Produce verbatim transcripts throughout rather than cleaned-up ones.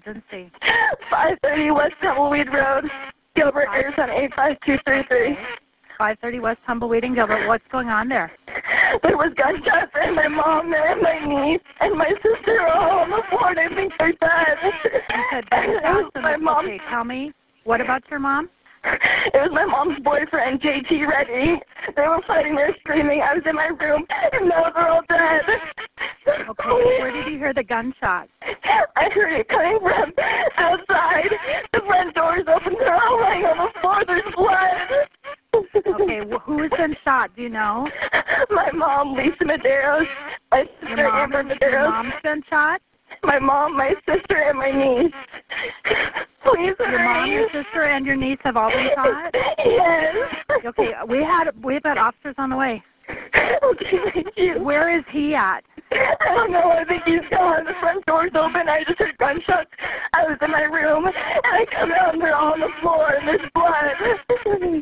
emergency? five thirty West Tumbleweed Road, Gilbert, Arizona eight five two three three. five thirty West Tumbleweed and Gilbert. What's going on there? There was gunshots and my mom and my niece and my sister are all on the floor and I think they're dead. You said gunshots and my mom. Okay, tell me, what about your mom? It was my mom's boyfriend, J T Reddy. They were fighting, they were screaming. I was in my room and now they're all dead. Okay, where did you hear the gunshot? I heard it coming from outside. The front door's open. They're all lying on the floor. There's blood. Okay, wh- who's been shot? Do you know? My mom, Lisa Medeiros. My sister, Your mom, Amber Medeiros. your mom's been shot? My mom, my sister, and my niece. Please Your hurry. mom, your sister, and your niece have all been shot? Yes. Okay, we had we've had officers on the way. Okay, thank you. Where is he at? I don't know. I think he's gone. The front door's open. I just heard gunshots. I was in my room, and I come out, and they're all on the floor, and there's blood.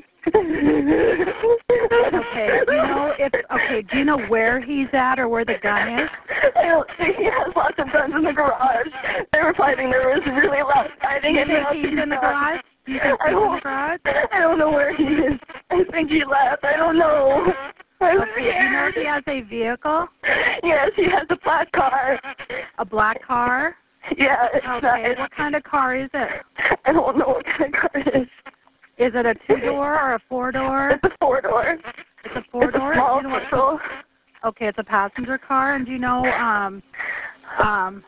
Okay, do you know if okay, do you know where he's at or where the gun is? I don't think he has lots of guns in the garage. They were fighting. There was really loud fighting. Do you and think he's in the garage? Do you think I he's in don't, the garage? I don't know where he is. I think he left. I don't know. I'm Okay, do you know if he has a vehicle? Yes, he has a black car. A black car? Yeah, it's Okay, nice. what kind of car is it? I don't know what kind of car it is. Is it a two-door or a four-door? It's a four-door. It's a four-door? It's a small You know what- vehicle. Okay, it's a passenger car, and do you know, um, um,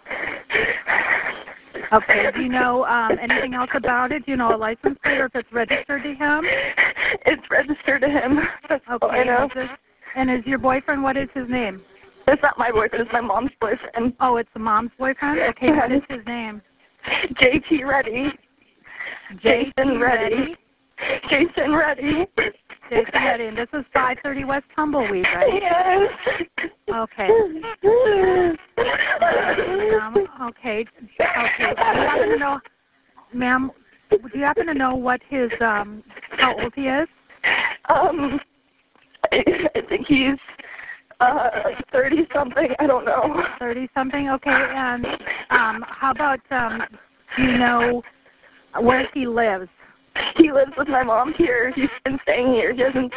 okay, do you know um, anything else about it? Do you know a license plate or if it's registered to him? It's registered to him. That's all I Okay, know. is this, and is your boyfriend, what is his name? It's not my boyfriend. It's my mom's boyfriend. Oh, it's the mom's boyfriend? Okay, what is his name? J T Reddy. Jason Reddy. Reddy? Jason Reddy. Jason Reddy, and this is five thirty West Tumbleweed, right? Yes. Okay. Um, okay. Okay. Do you happen to know, ma'am, do you happen to know what his, um, how old he is? Um, I, I think he's uh thirty-something. I don't know. thirty-something? Okay, and um, how about, um, do you know where he lives? He lives with my mom here. He's been staying here. He hasn't.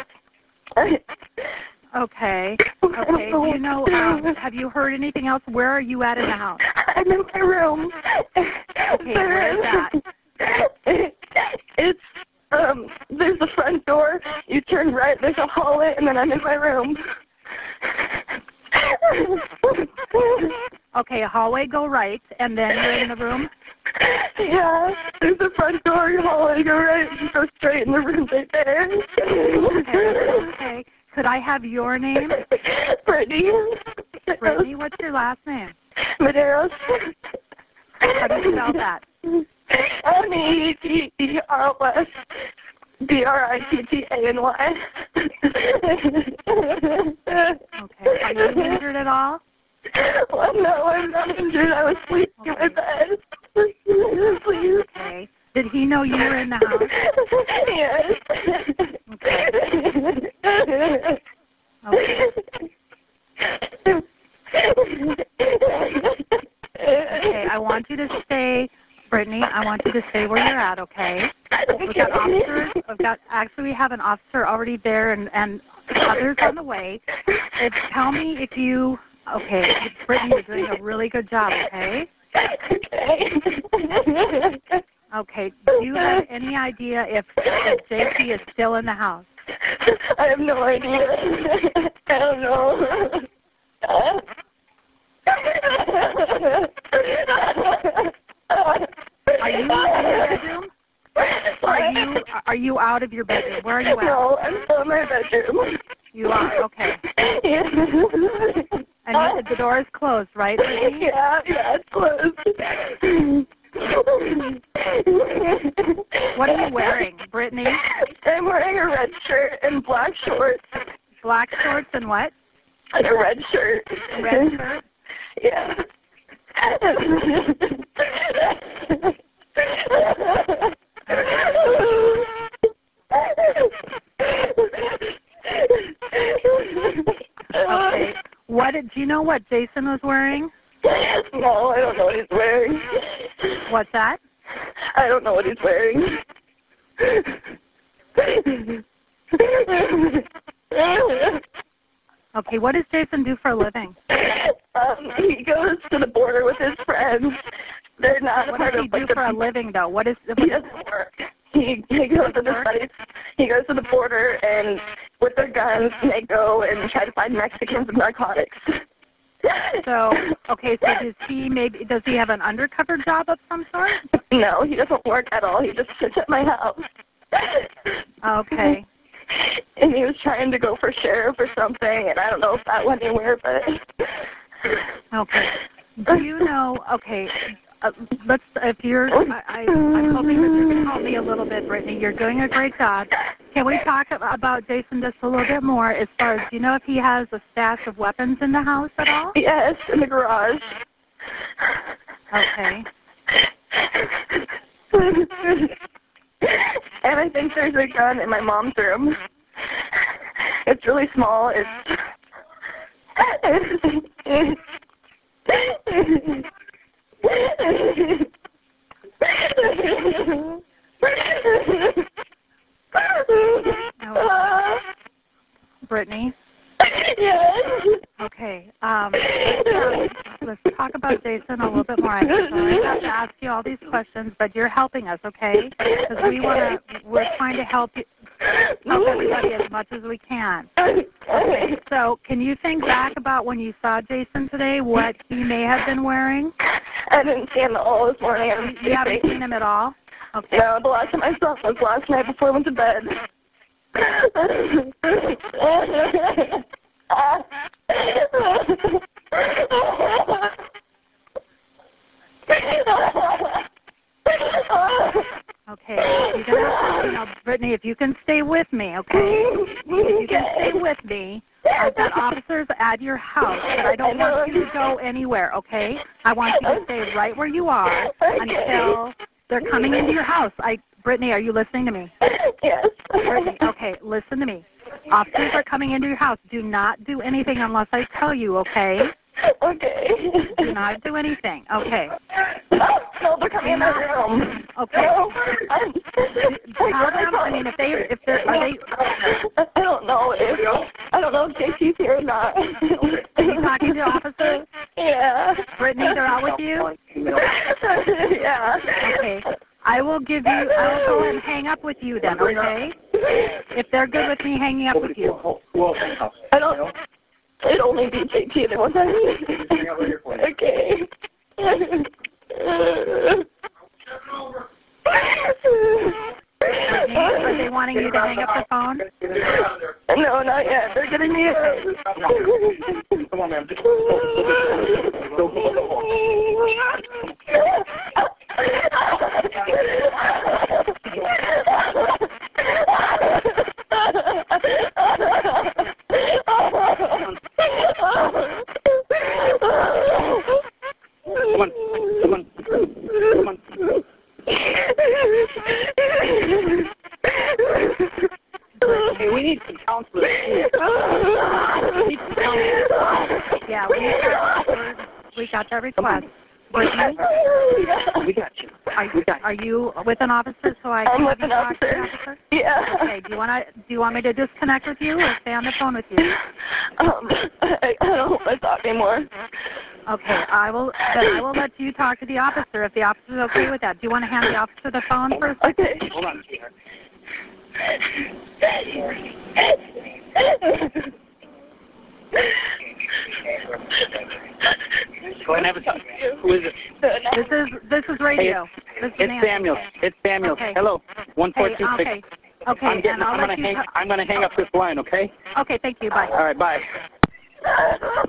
Okay. Okay. Do you know, um, have you heard anything else? Where are you at in the house? I'm in my room. Okay, where is that? It's, um, there's the front door. You turn right, there's a hallway, and then I'm in my room. Okay, a hallway, go right, and then you're in the room? Yeah, there's the front door, your hallway, go right, you go straight in the room right there. Okay, okay. Could I have your name? Brittany. Brittany, what's your last name? Medeiros. How do you spell that? M E D E R O S B R I T T A N Y. Okay. Are you injured at all? Well, no, I'm not injured. I was sleeping in my bed. Please. Okay. Did he know you were in the house? Yes. Okay. Okay, I want you to stay, Brittany, I want you to stay where you're at, okay? We've got officers, we've got, actually we have an officer already there and, and others on the way. If, tell me if you, okay, Brittany, you're doing a really good job, okay? Okay. Okay, do you have any idea if, if J P is still in the house? I have no idea. I don't know. Are you in your bedroom? Are you are you out of your bedroom? Where are you at? No, I'm still in my bedroom. You are, okay. Yeah. And you, the door is closed, right, Brittany? Yeah, yeah, it's closed. What are you wearing, Brittany? I'm wearing a red shirt and black shorts. Black shorts and what? And a red shirt. Red shirt? Yeah. Okay. What did, do you know what Jason was wearing? No, I don't know what he's wearing. What's that? I don't know what he's wearing. Okay, what does Jason do for a living? Um, he goes to the border with his friends. They're not a What part does he of do like the for a living, though? What is? What He is doesn't work. He he goes to the sites. He goes to the border and with their guns, and they go and try to find Mexicans with narcotics. So, okay, so does he maybe does he have an undercover job of some sort? No, he doesn't work at all. He just sits at my house. Okay. And he was trying to go for sheriff or something, and I don't know if that went anywhere, but. Okay. Do you know? Okay. Uh, let's. If you're, I, I, I'm hoping that you can help me a little bit, Brittany. You're doing a great job. Can we talk about Jason just a little bit more? As far as, do you know if he has a stash of weapons in the house at all? Yes, in the garage. Okay. And I think there's a gun in my mom's room. It's really small. It's. Oh. Brittany? Yes. Okay. Um, let's talk about Jason a little bit more. I have to ask you all these questions, but you're helping us, okay? Because we want to. We're trying to help you, help everybody as much as we can. Okay. So, can you think back about when you saw Jason today? What he may have been wearing? I didn't see him at all this morning. I'm You haven't seen him at all? Okay. No, the last time I saw him was last night before I went to bed. Okay, you're gonna, you know, Brittany, if you can stay with me, okay? If you can stay with me, I've got officers at your house, but I don't want you to go anywhere, okay? I want you to stay right where you are until they're coming into your house. I, Brittany, are you listening to me? Yes. Brittany, okay, listen to me. Officers are coming into your house. Do not do anything unless I tell you, okay? Okay. Do not do anything, okay? No, they're coming in my room. Okay. No, I'm, Tell them, I mean, if they, if they're, are they, I don't know if, I don't know if J C's here or not. are you talking to officers? Yeah. Brittany, they're out with you? Yeah. Okay. I will give you, I will go and hang up with you then, okay? If they're good with me hanging up with you. I don't, it'd only be J T that was Okay. Are they wanting you to hang up the phone? No, not yet. They're getting me. Come on, ma'am. Come on, come on, come on. Hey, we need some counselors. We need some counselors. Yeah, we got, we got that request. Brittany, We got you. are you, are you with an officer so I I'm can with have an you talk to the officer. officer? Yeah. Okay, do you want to, do you want me to disconnect with you or stay on the phone with you? Um, I, I don't want to talk anymore. Okay, I will, then I will let you talk to the officer if the officer's okay with that. Do you want to hand the officer the phone for a second? Okay. Hold on, sweetheart. Go ahead and have a talk. Who is it? This is, this is radio. Hey, This is it's Nancy. Samuel. It's Samuel. Okay. Hello. One four Hey, two six. okay. Okay, I'm getting. and I'll I'm let gonna you hang. ta- I'm gonna hang up this line. Okay. Okay, thank you. Bye. All right. Bye.